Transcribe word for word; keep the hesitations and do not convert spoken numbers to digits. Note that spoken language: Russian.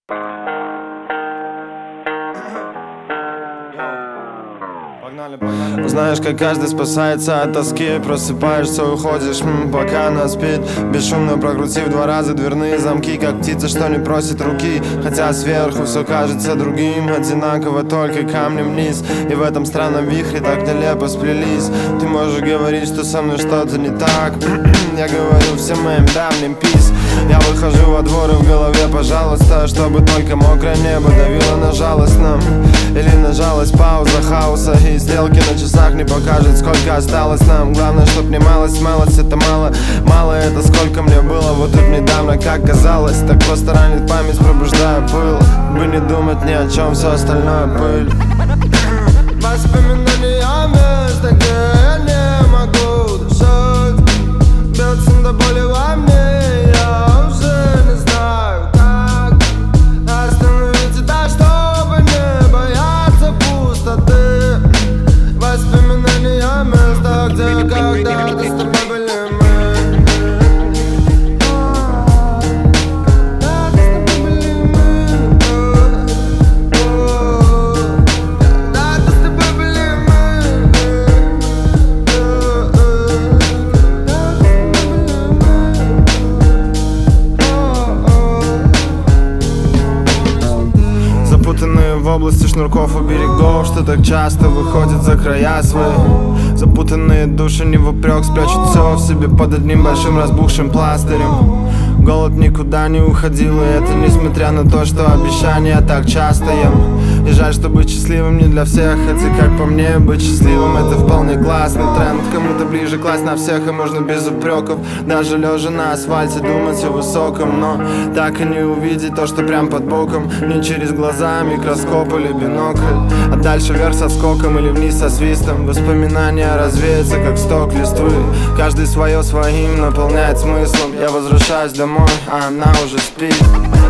Знаешь, как каждый спасается от тоски. Просыпаешься, уходишь, м, пока она спит. Бесшумно прокрутив два раза дверные замки, как птица, что не просит руки. Хотя сверху все кажется другим, одинаково, только камнем вниз. И в этом странном вихре так нелепо сплелись. Ты можешь говорить, что со мной что-то не так. Я говорю всем моим давним пис. Я выхожу во двор и в голове, пожалуйста, чтобы только мокрое небо давило на жалостном. Или на жалость пауза хаоса, и стрелки на часах не покажет, сколько осталось нам. Главное, чтоб не малость, малость это мало. Мало это сколько мне было вот тут недавно, как казалось. Так просто ранит память, пробуждая пыл. Бы не думать ни о чем, все остальное пыль. Воспоминаниями, где я не могу дышать. Бьется до боли во мне, я уже не знаю как остановить это, чтобы не бояться пустоты. Воспоминания места, где когда-то с тобой были мы. Запутанные в области шнурков у берегов, что так часто выходят за края свои. Запутанные души не вопрек спрячут все в себе под одним большим разбухшим пластырем. Голод никуда не уходил, и это несмотря на то, что обещания так часто ем. И жаль, что быть счастливым не для всех, хотя как по мне, быть счастливым это вполне классный тренд. Кому-то ближе класть на всех, и можно без упреков, даже лежа на асфальте, думать о высоком. Но так и не увидеть то, что прям под боком, не через глаза, микроскоп или бинокль, а дальше вверх со скоком или вниз со свистом. Воспоминания развеются, как сток листвы. Каждый свое своим наполняет смыслом. Я возвращаюсь домой, а она уже спит.